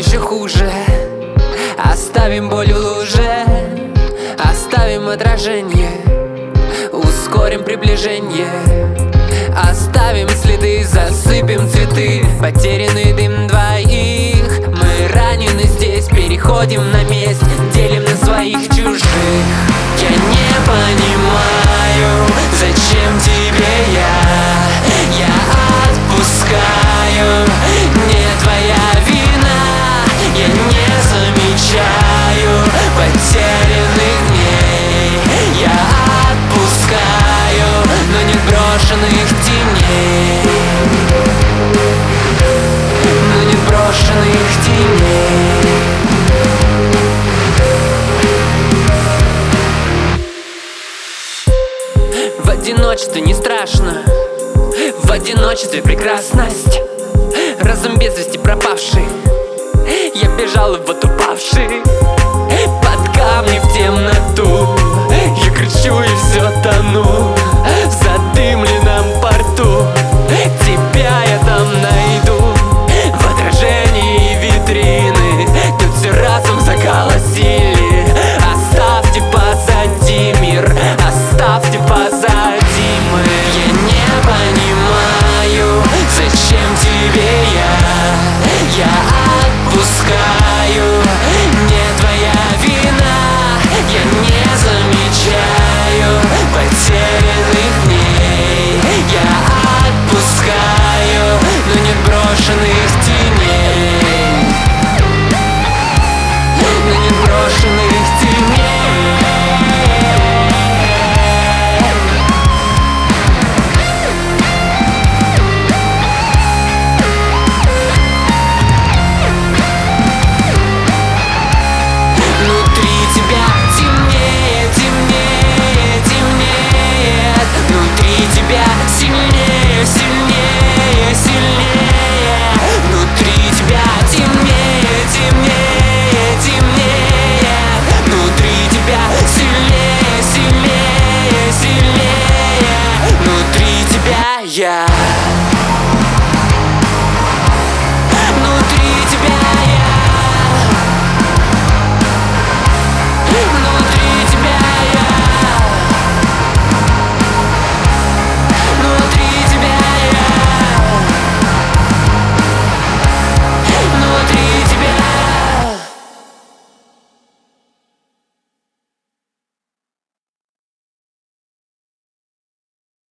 еще хуже. Оставим боль в луже, оставим отражение, ускорим приближение. Оставим следы, засыпем цветы, потерянный дым двоих. Мы ранены здесь, переходим на месть, делим на своих, чужих. Я не понимаю, зачем тебе я отпускаю. Не твоя вина, я не замечаю потерянных дней. Я отпускаю, но нет брошенных теней. Но нет брошенных теней. В одиночестве не страшно, в одиночестве прекрасность. Разум без вести пропавший, я бежал в вот упавший под камни в темноту. Я кричу и все тону в задымленном порту. Тебя я там найду в отражении витрины. Тут все разом заголосили: оставьте позади мир, оставьте позади мы. Я не понимаю, зачем тебе я отпускаю. Не твоя вина, я не замечаю потерянных дней. Я отпускаю, но нет брошенных теней. Но нет брошенных теней. Внутри тебя темнее, темнее, темнеет. Внутри тебя сильнее, сильнее, сильнее. Внутри тебя темнее, темнее, темнее. Внутри тебя сильнее, сильнее, сильнее. Внутри тебя я.